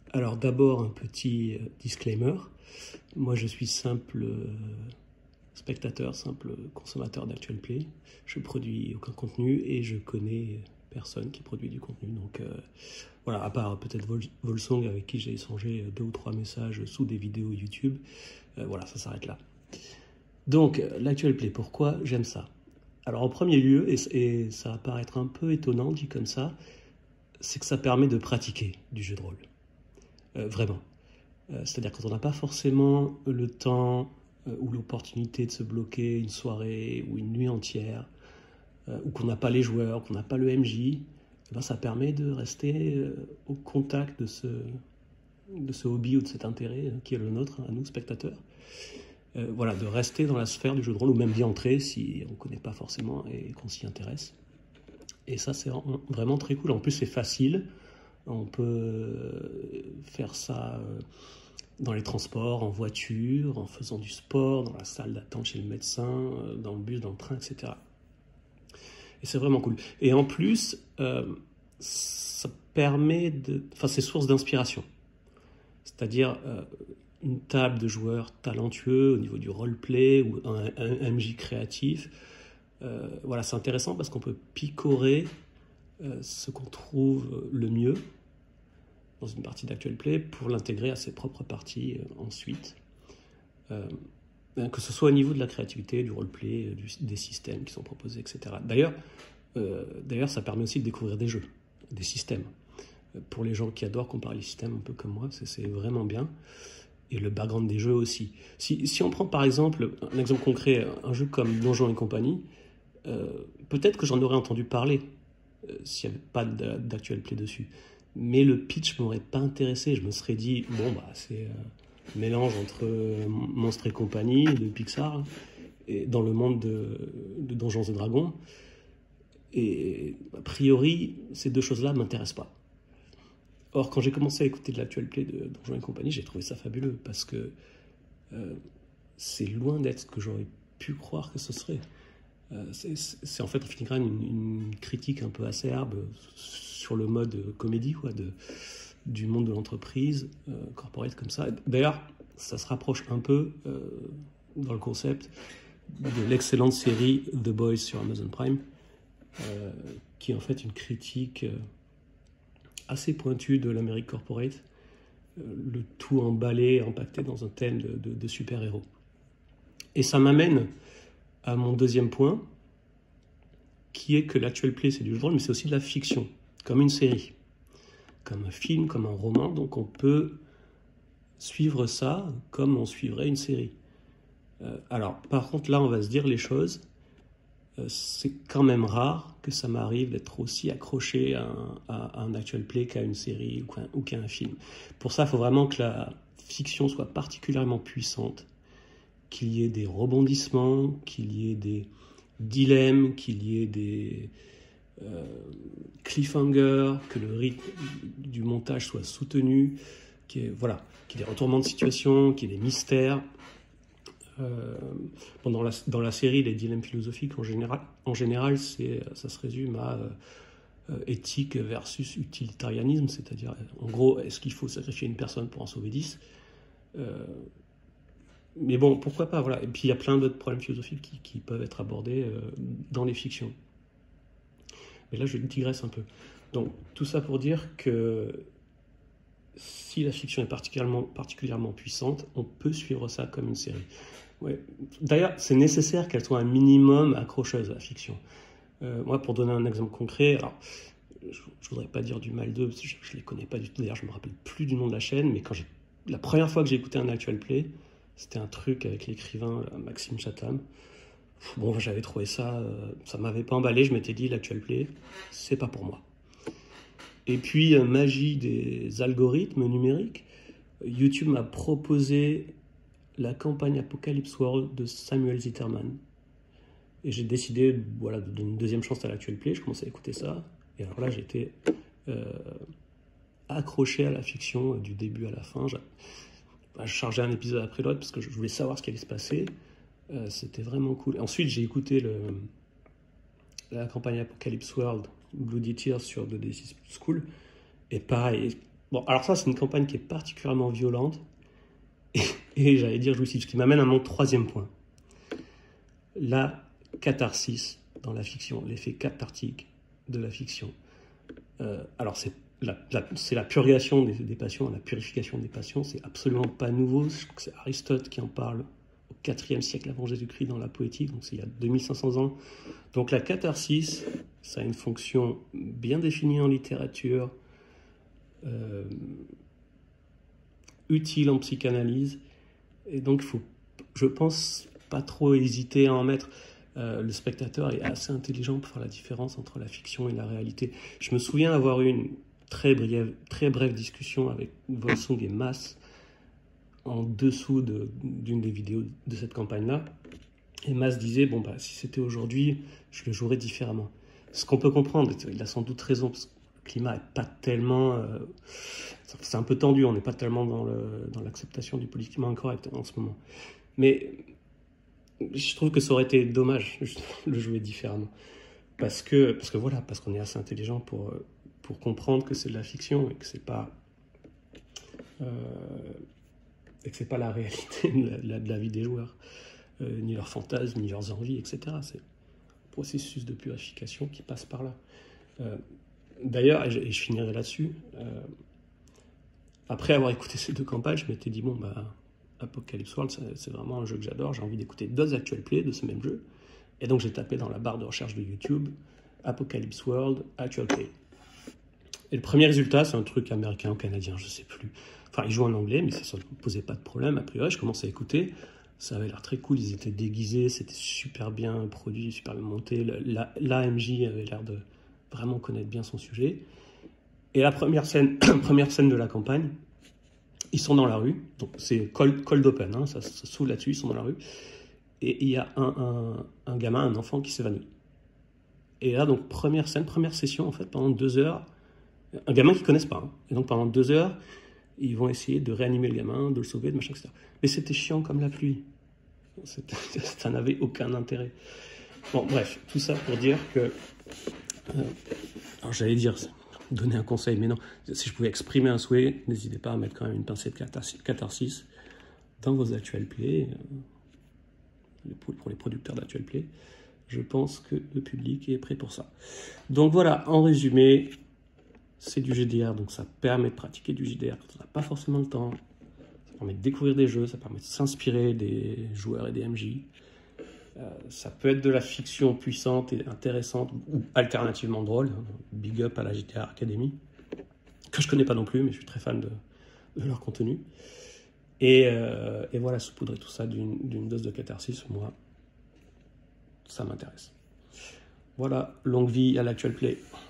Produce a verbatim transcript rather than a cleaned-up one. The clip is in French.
Alors d'abord un petit euh, disclaimer. Moi je suis simple euh, spectateur, simple consommateur d'Actual Play. Je produis aucun contenu et je connais personne qui produit du contenu. Donc euh, voilà, à part peut-être Vol Volsong avec qui j'ai échangé deux ou trois messages sous des vidéos YouTube. Euh, voilà, ça s'arrête là. Donc l'Actual Play, pourquoi j'aime ça? Alors en premier lieu, et, et ça va paraître un peu étonnant dit comme ça, c'est que ça permet de pratiquer du jeu de rôle. Euh, vraiment. Euh, C'est-à-dire quand on n'a pas forcément le temps euh, ou l'opportunité de se bloquer une soirée ou une nuit entière, euh, ou qu'on n'a pas les joueurs, qu'on n'a pas le M J, eh ben, ça permet de rester euh, au contact de ce, de ce hobby ou de cet intérêt euh, qui est le nôtre, à nous, spectateurs. Euh, voilà, de rester dans la sphère du jeu de rôle, ou même d'y entrer si on ne connaît pas forcément et qu'on s'y intéresse. Et ça, c'est vraiment très cool. En plus, c'est facile. On peut faire ça dans les transports, en voiture, en faisant du sport, dans la salle d'attente chez le médecin, dans le bus, dans le train, et cetera. Et c'est vraiment cool. Et en plus, euh, ça permet de... Enfin, c'est source d'inspiration. C'est-à-dire euh, une table de joueurs talentueux au niveau du roleplay ou un, un M J créatif. Euh, voilà, c'est intéressant parce qu'on peut picorer euh, ce qu'on trouve le mieux dans une partie d'Actual Play pour l'intégrer à ses propres parties euh, ensuite. Euh, que ce soit au niveau de la créativité, du roleplay, du, des systèmes qui sont proposés, et cetera. D'ailleurs, euh, d'ailleurs, ça permet aussi de découvrir des jeux, des systèmes. Euh, pour les gens qui adorent comparer les systèmes, un peu comme moi, c'est vraiment bien. Et le background des jeux aussi. Si, si on prend par exemple, un exemple concret, un jeu comme Donjons et compagnie, euh, peut-être que j'en aurais entendu parler euh, s'il n'y avait pas d'Actual Play dessus. Mais le pitch ne m'aurait pas intéressé. Je me serais dit, bon, bah, c'est un euh, mélange entre euh, Monstres et compagnie de Pixar et dans le monde de, de Donjons et Dragons. Et a priori, ces deux choses-là ne m'intéressent pas. Or, quand j'ai commencé à écouter de l'Actual Play de Donjons et compagnie, j'ai trouvé ça fabuleux parce que euh, c'est loin d'être ce que j'aurais pu croire que ce serait. Euh, c'est en fait en filigrane une, une critique un peu acerbe sur le mode comédie quoi, de, du monde de l'entreprise euh, corporate comme ça. D'ailleurs, ça se rapproche un peu euh, dans le concept de l'excellente série The Boys sur Amazon Prime, euh, qui est en fait une critique euh, assez pointue de l'Amérique corporate, euh, le tout emballé, empaqueté dans un thème de, de, de super-héros. Et ça m'amène à mon deuxième point, qui est que l'Actual Play, c'est du jeu de rôle, mais c'est aussi de la fiction, comme une série, comme un film, comme un roman. Donc on peut suivre ça comme on suivrait une série. Euh, alors, par contre, là, on va se dire les choses. Euh, c'est quand même rare que ça m'arrive d'être aussi accroché à un, à un Actual Play qu'à une série ou qu'à, ou qu'à un film. Pour ça, il faut vraiment que la fiction soit particulièrement puissante, qu'il y ait des rebondissements, qu'il y ait des dilemmes, qu'il y ait des euh, cliffhangers, que le rythme du montage soit soutenu, qu'il y ait, voilà, qu'il y ait des retournements de situation, qu'il y ait des mystères. Euh, bon, dans, la, dans la série, les dilemmes philosophiques, en général, en général ça se résume à euh, éthique versus utilitarianisme, c'est-à-dire, en gros, est-ce qu'il faut sacrifier une personne pour en sauver dix? euh, Mais bon, pourquoi pas, voilà. Et puis il y a plein d'autres problèmes philosophiques qui, qui peuvent être abordés euh, dans les fictions. Mais là, je digresse un peu. Donc, tout ça pour dire que si la fiction est particulièrement, particulièrement puissante, on peut suivre ça comme une série. Ouais. D'ailleurs, c'est nécessaire qu'elle soit un minimum accrocheuse, la fiction. Euh, moi, pour donner un exemple concret, alors, je ne voudrais pas dire du mal d'eux, parce que je ne les connais pas du tout. D'ailleurs, je ne me rappelle plus du nom de la chaîne, mais quand j'ai, la première fois que j'ai écouté un Actual Play, c'était un truc avec l'écrivain Maxime Chatham. Bon, j'avais trouvé ça, euh, ça m'avait pas emballé. Je m'étais dit, l'Actual Play, c'est pas pour moi. Et puis, euh, magie des algorithmes numériques, YouTube m'a proposé la campagne Apocalypse World de Samuel Zitterman. Et j'ai décidé, voilà, de donner une deuxième chance à l'Actual Play. Je commençais à écouter ça. Et alors là, j'étais euh, accroché à la fiction euh, du début à la fin. Je, je chargeais un épisode après l'autre parce que je voulais savoir ce qui allait se passer. Euh, C'était vraiment cool. Ensuite, j'ai écouté le, la campagne Apocalypse World, Bloody Tears sur The D C School. Et pareil, Bon, alors ça, c'est une campagne qui est particulièrement violente et, et j'allais dire jouissive, ce qui m'amène à mon troisième point. La catharsis dans la fiction, l'effet cathartique de la fiction. Euh, alors, c'est la, la, c'est la purgation des, des passions, la purification des passions, c'est absolument pas nouveau. C'est Aristote qui en parle au quatrième siècle avant Jésus-Christ dans la poétique, donc c'est il y a deux mille cinq cents ans. Donc la catharsis, ça a une fonction bien définie en littérature, euh, utile en psychanalyse, et donc il faut, je pense, pas trop hésiter à en mettre. Euh, le spectateur est assez intelligent pour faire la différence entre la fiction et la réalité. Je me souviens avoir eu une très brève, très brève discussion avec Volsung et Maas en dessous de, d'une des vidéos de cette campagne-là. Et Maas disait, bon, bah, si c'était aujourd'hui, je le jouerais différemment. Ce qu'on peut comprendre, il a sans doute raison, parce que le climat n'est pas tellement... Euh, c'est un peu tendu, on n'est pas tellement dans, le, dans l'acceptation du politiquement incorrect en ce moment. Mais je trouve que ça aurait été dommage de le jouer différemment. Parce que, parce que voilà, parce qu'on est assez intelligent pour, pour comprendre que c'est de la fiction et que c'est pas... Euh, et que c'est pas la réalité de la, de la vie des joueurs, euh, ni leurs fantasmes, ni leurs envies, et cetera. C'est un processus de purification qui passe par là. Euh, d'ailleurs, et je, et je finirai là-dessus, euh, après avoir écouté ces deux campagnes, je m'étais dit, bon, bah, Apocalypse World, c'est, c'est vraiment un jeu que j'adore, j'ai envie d'écouter d'autres actual plays de ce même jeu. Et donc j'ai tapé dans la barre de recherche de YouTube, Apocalypse World, actual play. Et le premier résultat, c'est un truc américain ou canadien, je sais plus. Enfin, ils jouent en anglais, mais ça ne posait pas de problème. A priori, je commence à écouter. Ça avait l'air très cool. Ils étaient déguisés, c'était super bien produit, super bien monté. La, l'A M J avait l'air de vraiment connaître bien son sujet. Et la première scène, première scène de la campagne, ils sont dans la rue. Donc, c'est cold, cold open, hein, ça, ça s'ouvre là-dessus, ils sont dans la rue. Et il y a un, un, un gamin, un enfant qui s'évanouit. Et là, donc, première scène, première session, en fait, pendant deux heures, un gamin qu'ils ne connaissent pas. Hein. Et donc, pendant deux heures, ils vont essayer de réanimer le gamin, de le sauver, de machin, et cetera. Mais c'était chiant comme la pluie. C'était, ça n'avait aucun intérêt. Bon, bref, tout ça pour dire que... Euh, alors, j'allais dire, donner un conseil, mais non. Si je pouvais exprimer un souhait, n'hésitez pas à mettre quand même une pincée de catharsis dans vos actual plays, euh, pour les producteurs d'actual play. Je pense que le public est prêt pour ça. Donc voilà, en résumé... C'est du G D R, donc ça permet de pratiquer du J D R quand on n'a pas forcément le temps. Ça permet de découvrir des jeux, ça permet de s'inspirer des joueurs et des M J. Euh, ça peut être de la fiction puissante et intéressante, ou alternativement drôle. Big up à la J D R Academy, que je connais pas non plus, mais je suis très fan de, de leur contenu. Et, euh, et voilà, saupoudrer tout ça d'une, d'une dose de catharsis, moi, ça m'intéresse. Voilà, longue vie à l'actual play.